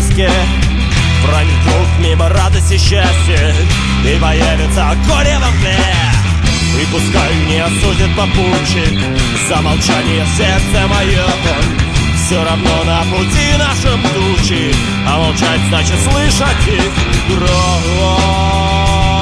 сказки пронесут мимо радость и счастье, и появится горе во мгле. И пускай не осудит попутчик за молчание сердце мое, все равно на пути нашем тучи, а молчать значит слышать их гром.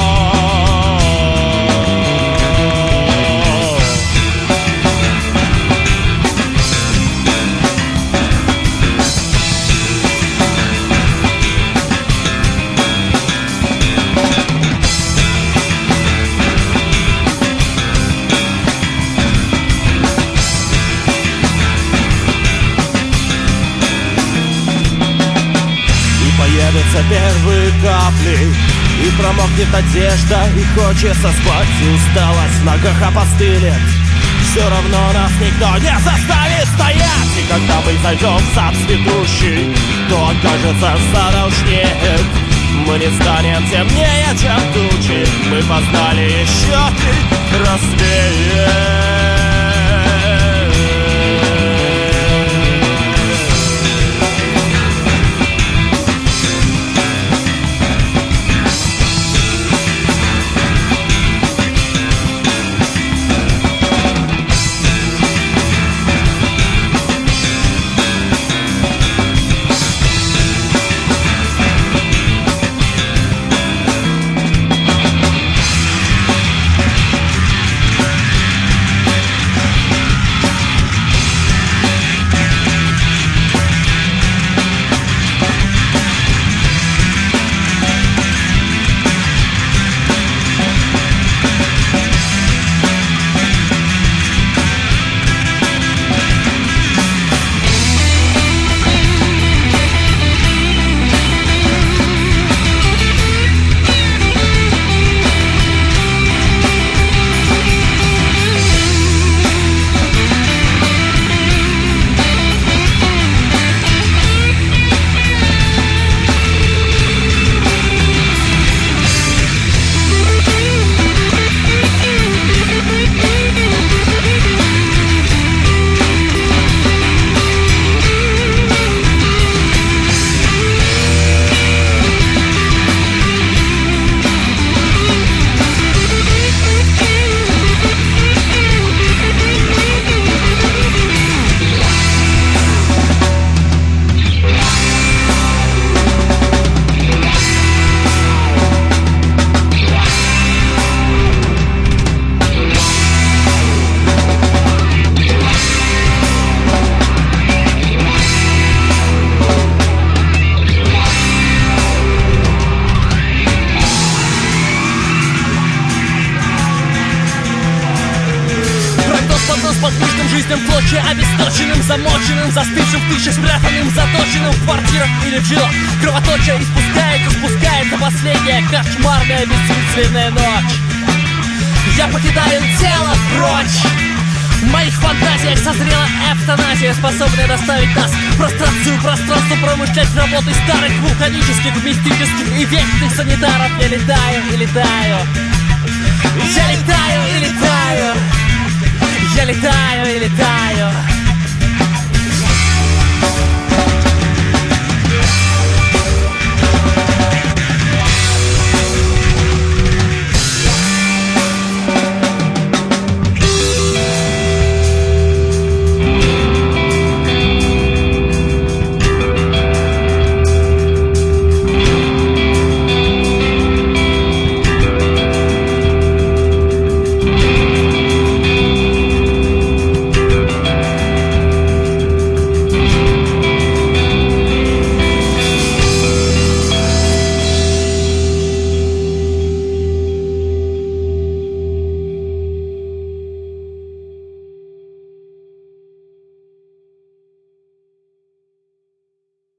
Появятся первые капли, и промокнет одежда, и хочется спать, и усталость в ногах опостылит. Все равно нас никто не заставит стоять. И когда мы зайдем в сад цветущий, то окажется сада уж нет. Мы не станем темнее, чем тучи, мы познали еще рассвет. Подвижным жизням в клочья, обесточенным, замоченным, застывшим в тысячах, спрятанным, заточенным в квартирах или в жилах. Кровоточие спускается последняя кошмарная бессмысленная ночь. Я покидаю тело прочь. В моих фантазиях созрела эвтаназия, способная доставить нас в пространство промышлять работой старых вулканических, мистических и вечных санитаров. Я летаю и летаю. Я летаю и летаю. Я летаю и летаю.